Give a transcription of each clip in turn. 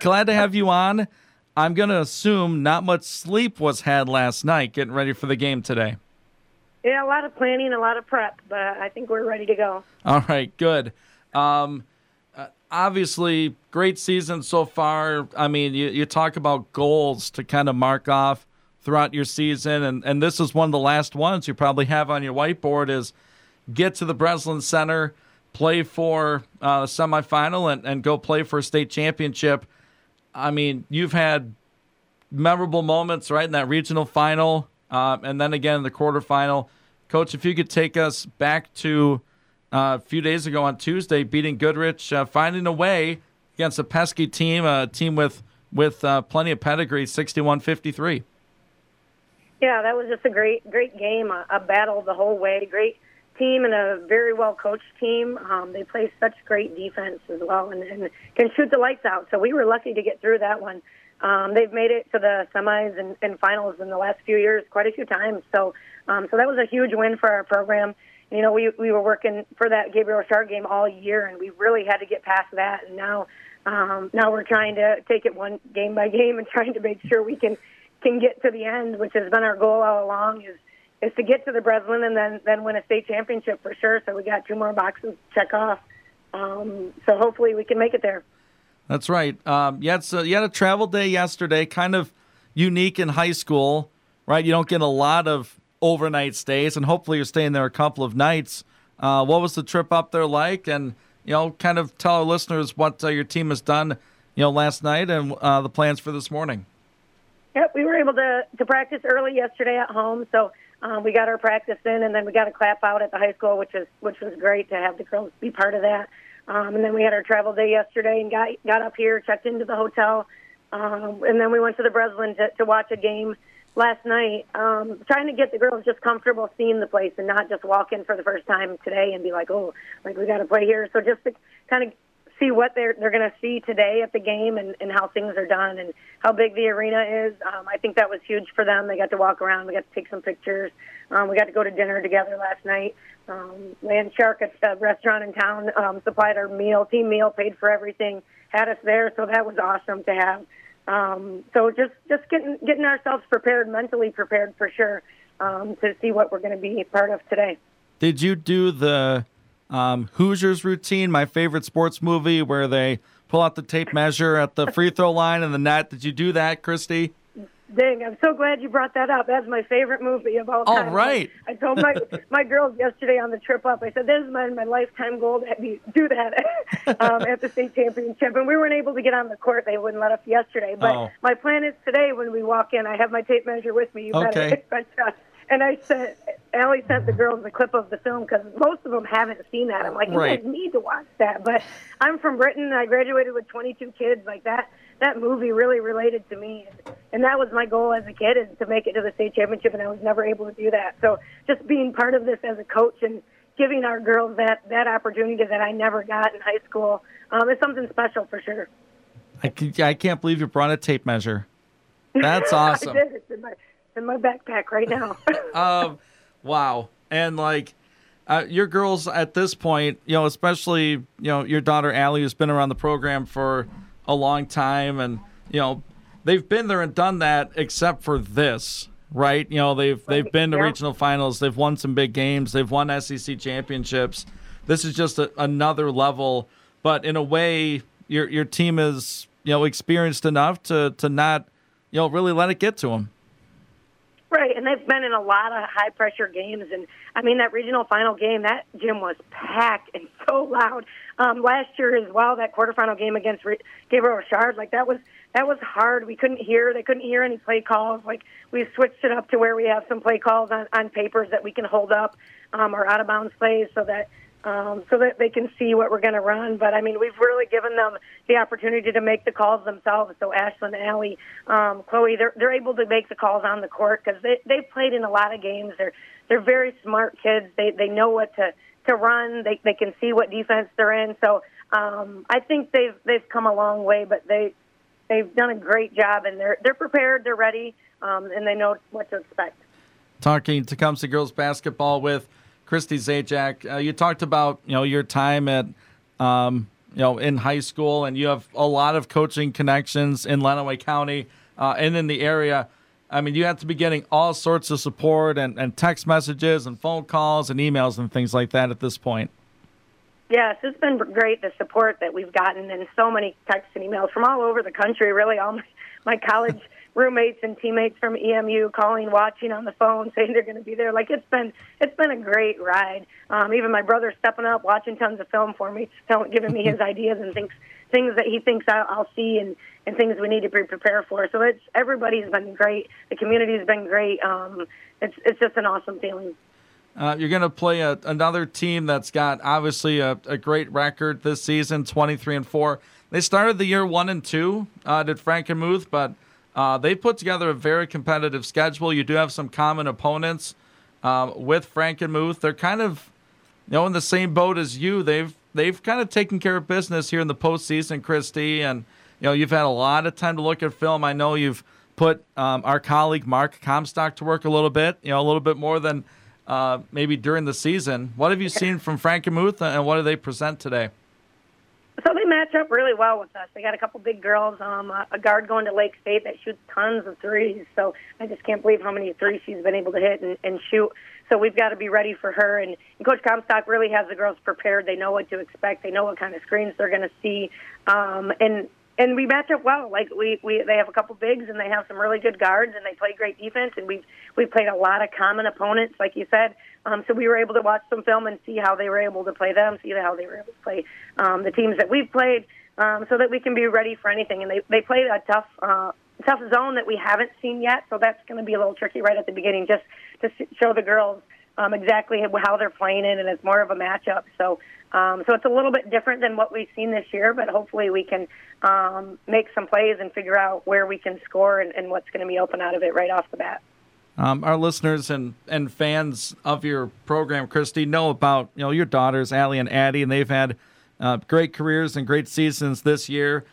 glad to have you on. I'm going to assume not much sleep was had last night getting ready for the game today. Yeah, a lot of planning, a lot of prep, but I think we're ready to go. All right, good. Obviously, great season so far. I mean, you talk about goals to kind of mark off throughout your season, and this is one of the last ones you probably have on your whiteboard is get to the Breslin Center, play for a semifinal, and go play for a state championship. I mean, you've had memorable moments, right, in that regional final, and then again in the quarterfinal. Coach, if you could take us back to a few days ago on Tuesday, beating Goodrich, finding a way against a pesky team, a team with plenty of pedigree, 61-53. Yeah, that was just a great game, a battle the whole way. Great team and a very well-coached team. They play such great defense as well and can shoot the lights out. So we were lucky to get through that one. They've made it to the semis and finals in the last few years quite a few times. So that was a huge win for our program. You know, we were working for that Gabriel Richard game all year, and we really had to get past that. And now we're trying to take it one game by game and trying to make sure we can get to the end, which has been our goal all along, is to get to the Breslin and then win a state championship for sure. So we got 2 more boxes to check off. So hopefully we can make it there. That's right. You had a travel day yesterday, kind of unique in high school, right? You don't get a lot of overnight stays, and hopefully you're staying there a couple of nights. What was the trip up there like? And, kind of tell our listeners what your team has done, last night and the plans for this morning. Yep, we were able to practice early yesterday at home, so we got our practice in, and then we got a clap out at the high school, which was great to have the girls be part of that. And then we had our travel day yesterday and got up here, checked into the hotel, and then we went to the Breslin to watch a game last night. Trying to get the girls just comfortable seeing the place and not just walk in for the first time today and be like, we got to play here. So just to kind of see what they're going to see today at the game and how things are done and how big the arena is. I think that was huge for them. They got to walk around. We got to take some pictures. We got to go to dinner together last night. Land Shark at the restaurant in town supplied our meal, team meal, paid for everything, had us there. So that was awesome to have. So just getting ourselves prepared, mentally prepared for sure, to see what we're going to be part of today. Did you do the Hoosiers routine, my favorite sports movie, where they pull out the tape measure at the free throw line and the net? Did you do that, Christy? Dang, I'm so glad you brought that up. That's my favorite movie of all time. All right. I told my girls yesterday on the trip up, I said, this is my lifetime goal to do that at the state championship. And we weren't able to get on the court. They wouldn't let us yesterday. But my plan is today when we walk in, I have my tape measure with me. Okay. And I said, Allie sent the girls the clip of the film because most of them haven't seen that. I'm like, you guys need to watch that. But I'm from Britain. I graduated with 22 kids. Like that movie really related to me. And that was my goal as a kid, is to make it to the state championship, and I was never able to do that. So just being part of this as a coach and giving our girls that opportunity that I never got in high school is something special for sure. I can't believe you brought a tape measure. That's awesome. I did. It's in my backpack right now. Wow. And your girls at this point, especially, your daughter Allie, who's been around the program for a long time, and, they've been there and done that except for this, right? They've been to regional finals. They've won some big games. They've won SEC championships. This is just another level. But in a way, your team is, experienced enough to not, really let it get to them. Right, and they've been in a lot of high-pressure games. And, I mean, that regional final game, that gym was packed and so loud. Last year as well, that quarterfinal game against Gabriel Richard, that was hard. We couldn't hear. They couldn't hear any play calls. We switched it up to where we have some play calls on papers that we can hold up, or out-of-bounds plays so that they can see what we're going to run. But, I mean, we've really given them the opportunity to make the calls themselves. So Ashlyn, Allie, Chloe, they're able to make the calls on the court because they've played in a lot of games. They're very smart kids. They know what to run. They can see what defense they're in. So I think they've come a long way, but they've done a great job, and they're prepared, they're ready, and they know what to expect. Talking Tecumseh girls basketball with Christy Zajac. You talked about your time at in high school, and you have a lot of coaching connections in Lenawee County and in the area. I mean, you have to be getting all sorts of support and text messages and phone calls and emails and things like that at this point. Yes, it's been great, the support that we've gotten, and so many texts and emails from all over the country, really. All my college roommates and teammates from EMU calling, watching on the phone, saying they're going to be there. Like, it's been a great ride. Even my brother stepping up, watching tons of film for me, giving me his ideas and things that he thinks I'll see and things we need to be prepared for. So everybody's been great. The community's been great. It's just an awesome feeling. You're going to play another team that's got obviously a great record this season, 23-4. They started the year 1-2, did Frankenmuth, but they put together a very competitive schedule. You do have some common opponents with Frankenmuth. They're kind of in the same boat as you. They've kind of taken care of business here in the postseason, Christy, and you've had a lot of time to look at film. I know you've put our colleague Mark Comstock to work a little bit, a little bit more than maybe during the season. What have you seen from Frankenmuth, and what do they present today? So they match up really well with us. They got a couple big girls, a guard going to Lake State that shoots tons of threes. So I just can't believe how many threes she's been able to hit and shoot. So we've got to be ready for her. And Coach Comstock really has the girls prepared. They know what to expect. They know what kind of screens they're going to see. And we match up well. Like they have a couple bigs and they have some really good guards and they play great defense. And we've played a lot of common opponents, like you said. So we were able to watch some film and see how they were able to play them, see how they were able to play the teams that we've played, so that we can be ready for anything. And they played a tough zone that we haven't seen yet. So that's going to be a little tricky right at the beginning, just to show the girls exactly how they're playing it, and it's more of a matchup. So it's a little bit different than what we've seen this year, but hopefully we can make some plays and figure out where we can score and what's going to be open out of it right off the bat. Our listeners and fans of your program, Christy, know about your daughters, Allie and Addie, and they've had great careers and great seasons this year.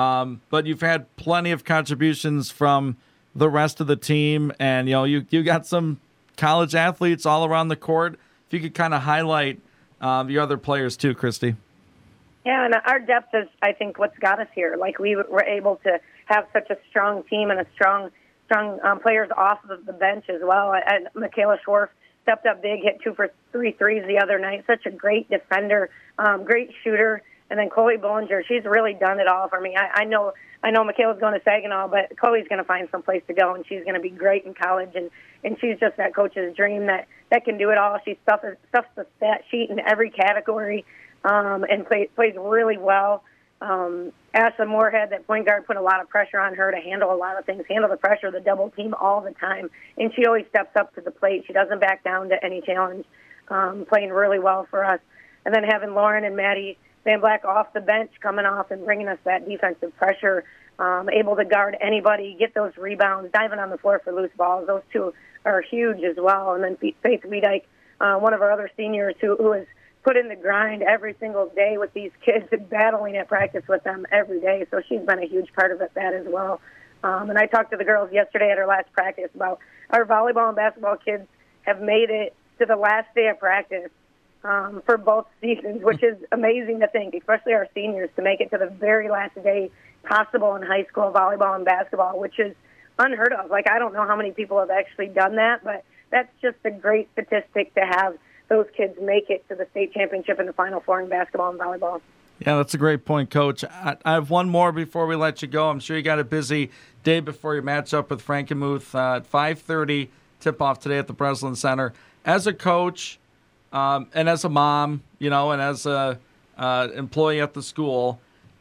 But you've had plenty of contributions from the rest of the team, and you got some college athletes all around the court. If you could kind of highlight your other players too, Christy. Yeah, and our depth is, I think, what's got us here. Like, we were able to have such a strong team and a strong players off of the bench as well. And Michaela Schwarf stepped up big, hit 2 for 3 threes the other night. Such a great defender, great shooter. And then Chloe Bollinger, she's really done it all for me. I know Michaela's going to Saginaw, but Chloe's going to find some place to go, and she's going to be great in college. And she's just that coach's dream that can do it all. She stuffs the stat sheet in every category and plays really well. Ashley Moorhead, that point guard, put a lot of pressure on her to handle a lot of things, handle the pressure, the double team all the time. And she always steps up to the plate. She doesn't back down to any challenge, playing really well for us. And then having Lauren and Maddie Van Black off the bench, coming off and bringing us that defensive pressure, able to guard anybody, get those rebounds, diving on the floor for loose balls. Those two are huge as well. And then Faith Wiedike, one of our other seniors who has put in the grind every single day with these kids and battling at practice with them every day. So she's been a huge part of that as well. And I talked to the girls yesterday at our last practice about our volleyball and basketball kids have made it to the last day of practice for both seasons, which is amazing to think, especially our seniors, to make it to the very last day possible in high school volleyball and basketball, which is unheard of. Like, I don't know how many people have actually done that, but that's just a great statistic to have those kids make it to the state championship and the Final Four in basketball and volleyball. Yeah, that's a great point, Coach. I have one more before we let you go. I'm sure you got a busy day before your matchup with Frankenmuth at 5:30 tip-off today at the Breslin Center. As a coach and as a mom, and as a employee at the school,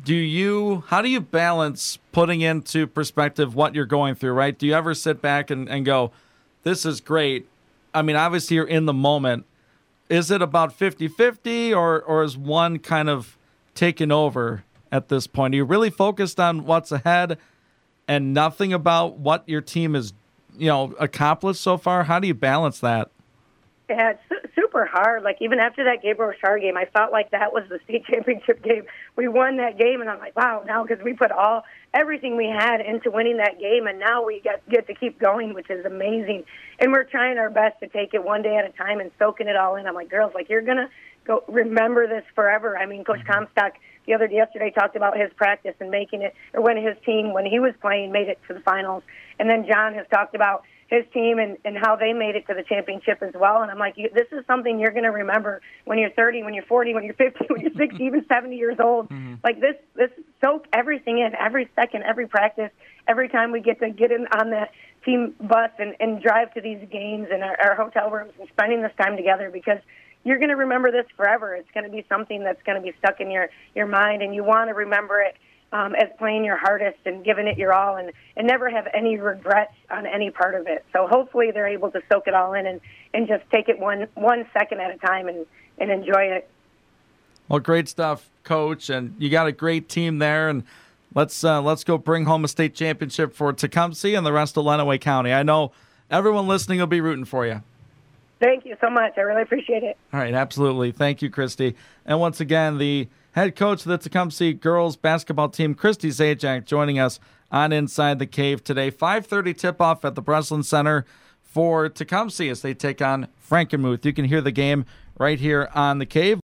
how do you balance putting into perspective what you're going through, right? Do you ever sit back and go, this is great? I mean, obviously you're in the moment. Is it about 50-50 or is one kind of taken over at this point? Are you really focused on what's ahead and nothing about what your team has, accomplished so far? How do you balance that? Yeah, it's super hard. Like, even after that Gabriel Shar game, I felt like that was the state championship game. We won that game, and I'm like, wow, now because we put everything we had into winning that game, and now we get to keep going, which is amazing. And we're trying our best to take it one day at a time and soaking it all in. I'm like, girls, you're going to go remember this forever. I mean, Coach Comstock yesterday talked about his practice and making it, or when his team, when he was playing, made it to the finals. And then John has talked about his team and how they made it to the championship as well. And I'm like, this is something you're going to remember when you're 30, when you're 40, when you're 50, when you're 60, even 70 years old. Mm-hmm. Like this soak everything in, every second, every practice, every time we get in on that team bus and drive to these games and our hotel rooms and spending this time together, because you're going to remember this forever. It's going to be something that's going to be stuck in your mind, and you want to remember it as playing your hardest and giving it your all, and never have any regrets on any part of it. So hopefully they're able to soak it all in and just take it one second at a time and enjoy it. Well, great stuff, Coach, and you got a great team there, and let's go bring home a state championship for Tecumseh and the rest of Lenawee County. I know everyone listening will be rooting for you. Thank you so much. I really appreciate it. All right, absolutely. Thank you, Christy. And once again, the head coach of the Tecumseh girls basketball team, Christy Zajac, joining us on Inside the Cave today. 5:30 tip-off at the Breslin Center for Tecumseh as they take on Frankenmuth. You can hear the game right here on the Cave.